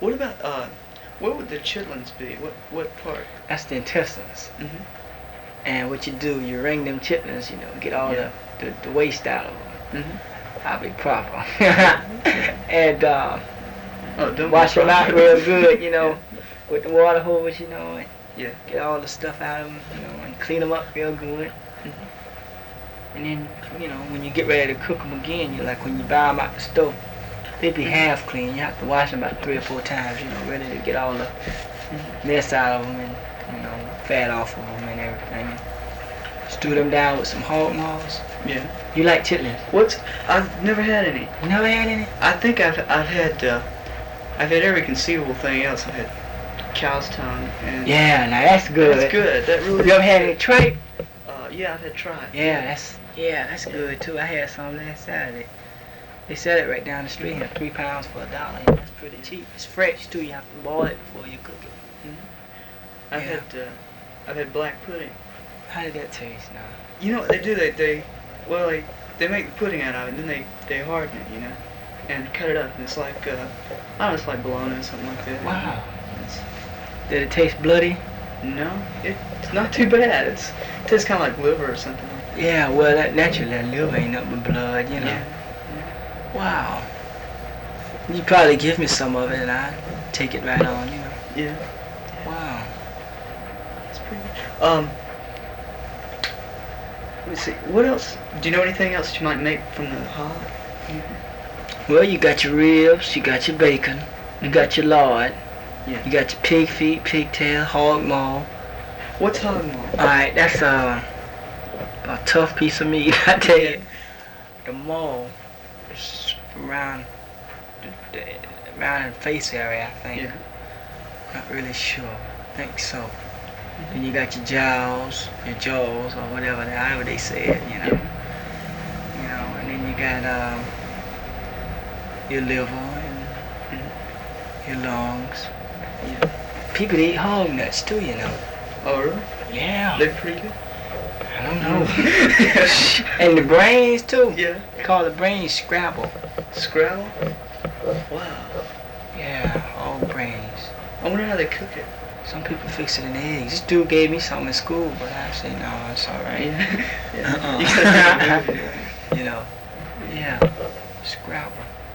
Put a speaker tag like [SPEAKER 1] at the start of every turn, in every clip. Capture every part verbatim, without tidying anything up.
[SPEAKER 1] What about uh, where would the chitlins be? What what part?
[SPEAKER 2] That's the intestines.
[SPEAKER 1] Mhm.
[SPEAKER 2] And what you do, you wring them chitlins, you know, get all
[SPEAKER 1] Yeah.
[SPEAKER 2] the, the the waste out of them.
[SPEAKER 1] Mhm.
[SPEAKER 2] I'll be proper. And uh,
[SPEAKER 1] Oh, don't be
[SPEAKER 2] wash them out
[SPEAKER 1] proper.
[SPEAKER 2] real good, you know, with the water hose, you know, and
[SPEAKER 1] Yeah.
[SPEAKER 2] get all the stuff out of them, you know, and clean them up real good.
[SPEAKER 1] Mhm.
[SPEAKER 2] And then, you know, when you get ready to cook them again, you like when you buy them out the store, they be half clean. You have to wash them about three or four times, you know, really to get all the mess out of them and, you know, fat off of them and everything. Stew them down with some hog maws.
[SPEAKER 1] Yeah.
[SPEAKER 2] You like chitlins?
[SPEAKER 1] What's I've never had any.
[SPEAKER 2] You never had any?
[SPEAKER 1] I think I've I've had uh, I've had every conceivable thing else. I've had cow's tongue and
[SPEAKER 2] Yeah, now that's good.
[SPEAKER 1] That's good. That really.
[SPEAKER 2] You ever
[SPEAKER 1] is
[SPEAKER 2] had
[SPEAKER 1] good.
[SPEAKER 2] any tripe?
[SPEAKER 1] Uh, yeah, I've had tripe.
[SPEAKER 2] Yeah, that's yeah, that's good too. I had some last Saturday. They sell it right down the street here, three pounds for a dollar. Yeah, that's pretty cheap. It's fresh too. You have to boil it before you cook it.
[SPEAKER 1] Mm-hmm. I've
[SPEAKER 2] Yeah.
[SPEAKER 1] had uh, I've had black pudding.
[SPEAKER 2] How did that taste now?
[SPEAKER 1] You know what they do? They they well they they make the pudding out of it, and then they they harden it, you know, and cut it up, and it's like uh, I don't know, it's like bologna or something like that.
[SPEAKER 2] Wow.
[SPEAKER 1] It's,
[SPEAKER 2] Did it taste bloody?
[SPEAKER 1] no, it, it's not too bad. It's it tastes kind of like liver or something like that.
[SPEAKER 2] Yeah, well, that naturally that liver ain't nothing but blood, you know.
[SPEAKER 1] Yeah.
[SPEAKER 2] Wow. You probably give me some of it and I'd take it right on, you know.
[SPEAKER 1] Yeah.
[SPEAKER 2] Wow.
[SPEAKER 1] It's pretty good. Um. Let me see. What else? Do you know anything else that you might make from the hog?
[SPEAKER 2] Well, you got your ribs, you got your bacon, you got your lard,
[SPEAKER 1] Yeah.
[SPEAKER 2] you got your pig feet, pigtail, hog maw.
[SPEAKER 1] What's hog maw?
[SPEAKER 2] Alright, that's a, a tough piece of meat, I tell you. The maw is around the, the, around the face area, I think.
[SPEAKER 1] Yeah.
[SPEAKER 2] Not really sure. I think so. Then you got your jowls, your jaws, or whatever, however they say it, you know.
[SPEAKER 1] Yeah.
[SPEAKER 2] You know, and then you got um, your liver and your lungs.
[SPEAKER 1] Yeah.
[SPEAKER 2] People eat hog nuts too, you know.
[SPEAKER 1] Oh really?
[SPEAKER 2] Yeah.
[SPEAKER 1] They're pretty good.
[SPEAKER 2] I don't know. And the brains too.
[SPEAKER 1] Yeah.
[SPEAKER 2] They call the brains Scrabble.
[SPEAKER 1] Scrabble? Wow.
[SPEAKER 2] Yeah, all brains.
[SPEAKER 1] I wonder how they cook it.
[SPEAKER 2] Some people fix it in eggs. This dude gave me some in school, but I say no, it's all right.
[SPEAKER 1] Yeah. yeah.
[SPEAKER 2] Uh-uh.
[SPEAKER 1] You gotta do it.
[SPEAKER 2] You know. Yeah. Scrabble.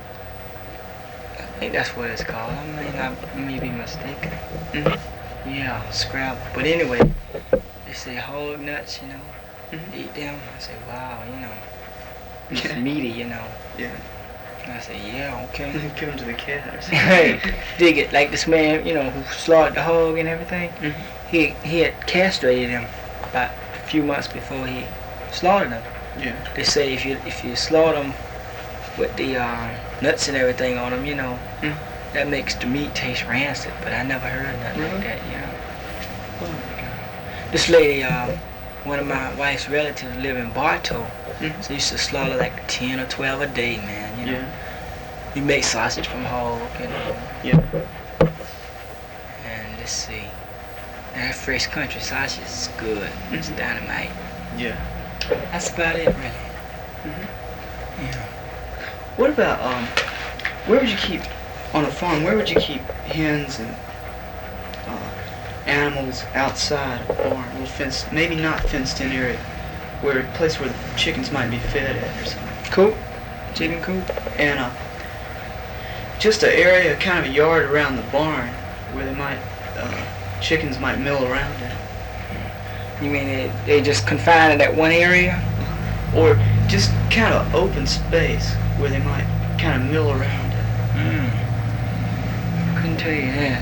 [SPEAKER 2] I think that's what it's called. I may not may be mistaken.
[SPEAKER 1] Mhm.
[SPEAKER 2] Yeah, Scrabble. But anyway, they say hog nuts, you know.
[SPEAKER 1] Mhm.
[SPEAKER 2] Eat them. I say, wow, you know. It's
[SPEAKER 1] Yeah.
[SPEAKER 2] meaty, you know.
[SPEAKER 1] Yeah.
[SPEAKER 2] And I say, yeah, okay.
[SPEAKER 1] Give them to the cat or something.
[SPEAKER 2] Hey, dig it. Like this man, you know, who slaughtered the hog and everything.
[SPEAKER 1] Mhm.
[SPEAKER 2] He he had castrated him about a few months before he slaughtered him.
[SPEAKER 1] Yeah.
[SPEAKER 2] They say if you if you slaughter them with the uh, nuts and everything on them, you know,
[SPEAKER 1] Mm.
[SPEAKER 2] that makes the meat taste rancid. But I never heard nothing
[SPEAKER 1] Really?
[SPEAKER 2] like that, you know. This lady, uh, one of my wife's relatives, live in Bartow.
[SPEAKER 1] Mhm.
[SPEAKER 2] So used to slaughter like ten or twelve a day, man. You know.
[SPEAKER 1] Yeah.
[SPEAKER 2] You make sausage from hog, you know.
[SPEAKER 1] Yeah.
[SPEAKER 2] And let's see. That fresh country sausage is good. It's
[SPEAKER 1] Mhm.
[SPEAKER 2] dynamite.
[SPEAKER 1] Yeah.
[SPEAKER 2] That's about it, really.
[SPEAKER 1] Mhm.
[SPEAKER 2] Yeah.
[SPEAKER 1] What about um? Where would you keep on a farm? Where would you keep hens and uh, animals outside a barn, a little fenced, maybe not fenced-in area, where a place where the chickens might be fed at or something?
[SPEAKER 2] Coop? Chicken coop?
[SPEAKER 1] And uh, just an area, kind of a yard around the barn where they might uh, chickens might mill around in,
[SPEAKER 2] You mean they, they just confined to that one area?
[SPEAKER 1] or just kind of open space where they might kind of mill around in.
[SPEAKER 2] Hmm. Couldn't tell you that.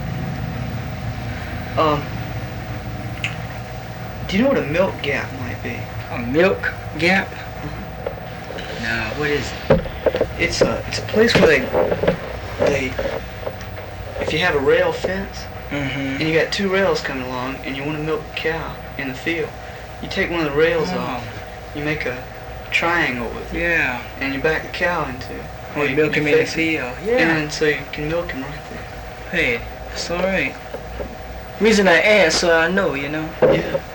[SPEAKER 1] Um, do you know what a milk gap might be?
[SPEAKER 2] A milk gap? No, what is it?
[SPEAKER 1] It's a it's a place where they they if you have a rail fence
[SPEAKER 2] Mm-hmm.
[SPEAKER 1] and you got two rails coming along and you want to milk a cow in the field, you take one of the rails
[SPEAKER 2] Oh.
[SPEAKER 1] off, you make a triangle with it,
[SPEAKER 2] Yeah.
[SPEAKER 1] and you back the cow into it.
[SPEAKER 2] Or you milk him in the
[SPEAKER 1] face it,
[SPEAKER 2] field. Yeah.
[SPEAKER 1] And so you can milk him right there.
[SPEAKER 2] Hey, it's alright. Reason I ask, so I know, you know.
[SPEAKER 1] Yeah.